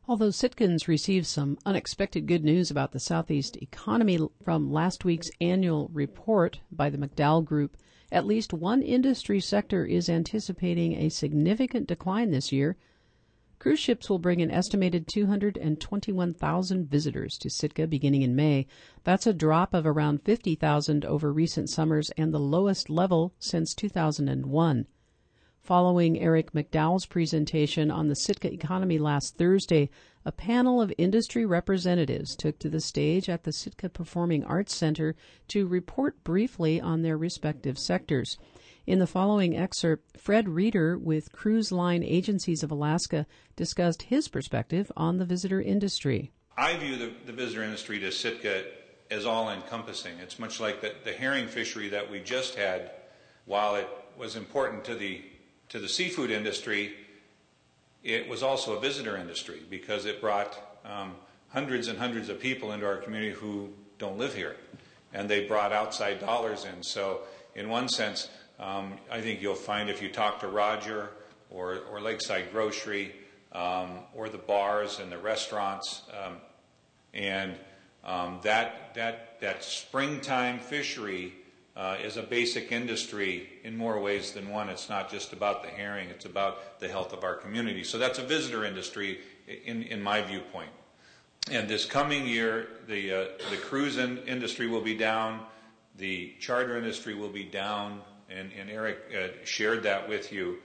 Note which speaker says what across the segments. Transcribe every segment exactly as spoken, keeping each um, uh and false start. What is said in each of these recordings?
Speaker 1: Although Sitkans received some unexpected good news about the Southeast economy from last week's annual report by the McDowell Group, at least one industry sector is anticipating a significant decline this year. Cruise ships will bring an estimated two hundred twenty-one thousand visitors to Sitka beginning in May. That's a drop of around fifty thousand over recent summers and the lowest level since two thousand one. Following Eric McDowell's presentation on the Sitka economy last Thursday, a panel of industry representatives took to the stage at the Sitka Performing Arts Center to report briefly on their respective sectors. In the following excerpt, Fred Reeder with Cruise Line Agencies of Alaska discussed his perspective on the visitor industry.
Speaker 2: I view the, the visitor industry to Sitka as all-encompassing. It's much like the, the herring fishery that we just had. While it was important to the to the seafood industry, it was also a visitor industry because it brought um, hundreds and hundreds of people into our community who don't live here, and they brought outside dollars in. So in one sense, um, I think you'll find if you talk to Roger or, or Lakeside Grocery um, or the bars and the restaurants, um, and um, that, that, that springtime fishery Uh, is a basic industry in more ways than one. It's not just about the herring, it's about the health of our community. So that's a visitor industry in, in my viewpoint. And this coming year, the, uh, the cruise in industry will be down, the charter industry will be down, and, and Eric uh, shared that with you.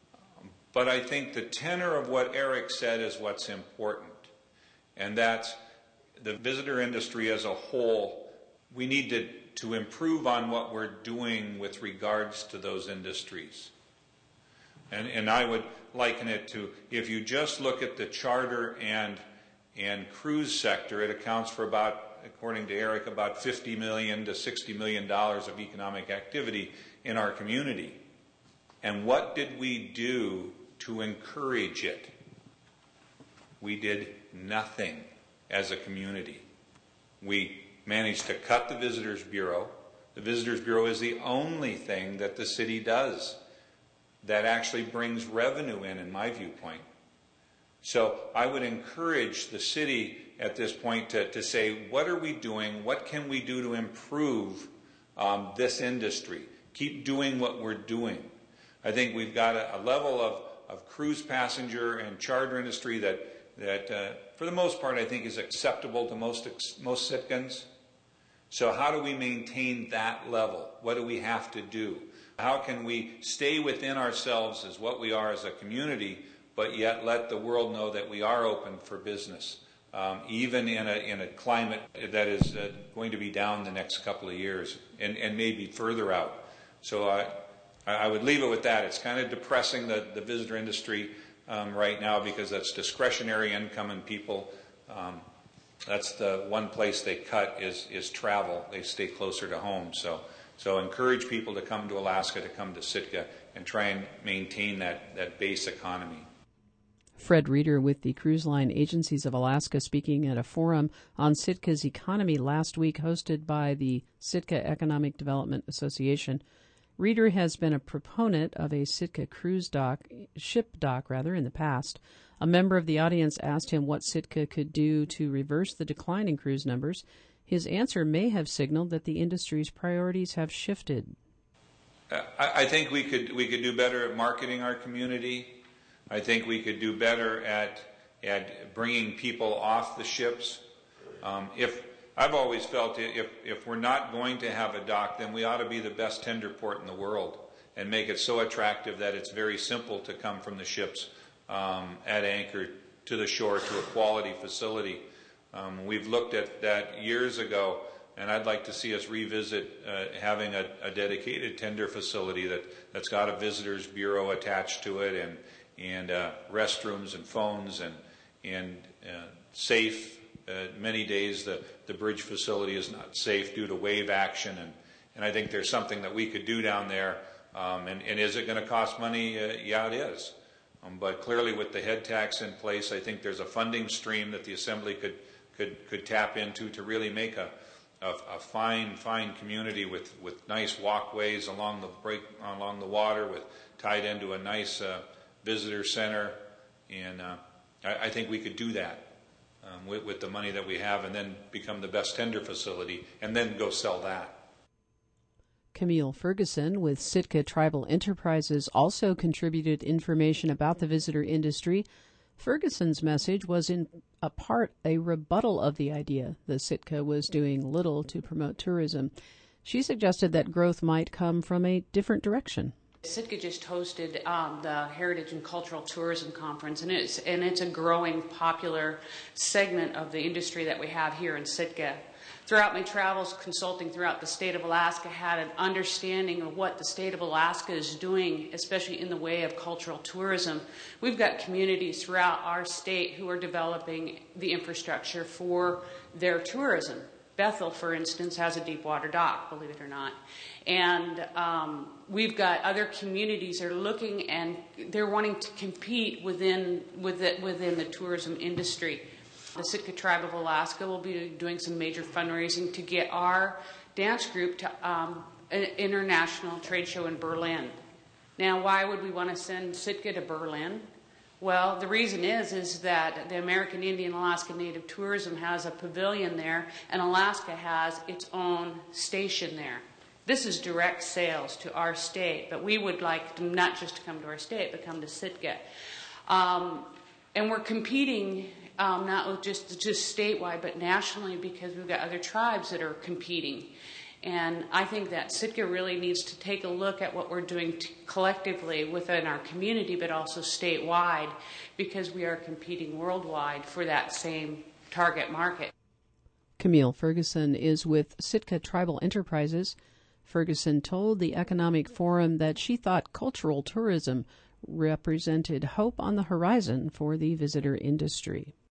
Speaker 2: But I think the tenor of what Eric said is what's important, and that's the visitor industry as a whole. We need to to improve on what we're doing with regards to those industries. And, and I would liken it to, if you just look at the charter and, and cruise sector, it accounts for about, according to Eric, about fifty million to sixty million dollars of economic activity in our community. And what did we do to encourage it? We did nothing as a community. We managed to cut the Visitors Bureau. The Visitors Bureau is the only thing that the city does that actually brings revenue in, in my viewpoint. So I would encourage the city at this point to, to say, what are we doing? What can we do to improve um, this industry? Keep doing what we're doing. I think we've got a, a level of, of cruise passenger and charter industry that, that uh, for the most part, I think is acceptable to most, most Sitkans. So how do we maintain that level? What do we have to do? How can we stay within ourselves as what we are as a community, but yet let the world know that we are open for business, um, even in a, in a climate that is uh, going to be down the next couple of years and, and maybe further out. So I, I would leave it with that. It's kind of depressing, the, the visitor industry um, right now, because that's discretionary income and people. Um, That's the one place they cut is, is travel. They stay closer to home. So, so encourage people to come to Alaska, to come to Sitka, and try and maintain that, that base economy.
Speaker 1: Fred Reeder with the Cruise Line Agencies of Alaska speaking at a forum on Sitka's economy last week hosted by the Sitka Economic Development Association. Reeder has been a proponent of a Sitka cruise dock, ship dock rather, in the past. A member of the audience asked him what Sitka could do to reverse the decline in cruise numbers. His answer may have signaled that the industry's priorities have shifted.
Speaker 2: Uh, I, I think we could we could do better at marketing our community. I think we could do better at at bringing people off the ships. Um, if I've always felt if if we're not going to have a dock, then we ought to be the best tender port in the world and make it so attractive that it's very simple to come from the ships Um, at anchor to the shore to a quality facility. Um, we've looked at that years ago, and I'd like to see us revisit uh, having a, a dedicated tender facility that, that's got a visitors bureau attached to it, and and uh, restrooms and phones and and uh, safe. Uh, many days the, the bridge facility is not safe due to wave action, and, and I think there's something that we could do down there. Um, and, and is it going to cost money? Uh, yeah, it is. Um, but clearly with the head tax in place, I think there's a funding stream that the Assembly could could, could tap into to really make a, a, a fine, fine community with, with nice walkways along the break, along the water, with tied into a nice uh, visitor center. And uh, I, I think we could do that um, with, with the money that we have, and then become the best tender facility, and then go sell that.
Speaker 1: Camille Ferguson with Sitka Tribal Enterprises also contributed information about the visitor industry. Ferguson's message was in a part a rebuttal of the idea that Sitka was doing little to promote tourism. She suggested that growth might come from a different direction.
Speaker 3: Sitka just hosted um, the Heritage and Cultural Tourism Conference, and it's, and it's a growing popular segment of the industry that we have here in Sitka. Throughout my travels consulting throughout the state of Alaska, I had an understanding of what the state of Alaska is doing, especially in the way of cultural tourism. We've got communities throughout our state who are developing the infrastructure for their tourism. Bethel, for instance, has a deep water dock, believe it or not. And um, we've got other communities that are looking, and they're wanting to compete within, within, within the tourism industry. The Sitka Tribe of Alaska will be doing some major fundraising to get our dance group to um, an international trade show in Berlin. Now, why would we want to send Sitka to Berlin? Well, the reason is is that the American Indian Alaska Native Tourism has a pavilion there, and Alaska has its own station there. This is direct sales to our state, but we would like them not just to come to our state, but come to Sitka. Um, and we're competing um, not just, just statewide, but nationally, because we've got other tribes that are competing. And I think that Sitka really needs to take a look at what we're doing to collectively within our community, but also statewide, because we are competing worldwide for that same target market.
Speaker 1: Camille Ferguson is with Sitka Tribal Enterprises. Ferguson told the Economic Forum that she thought cultural tourism represented hope on the horizon for the visitor industry.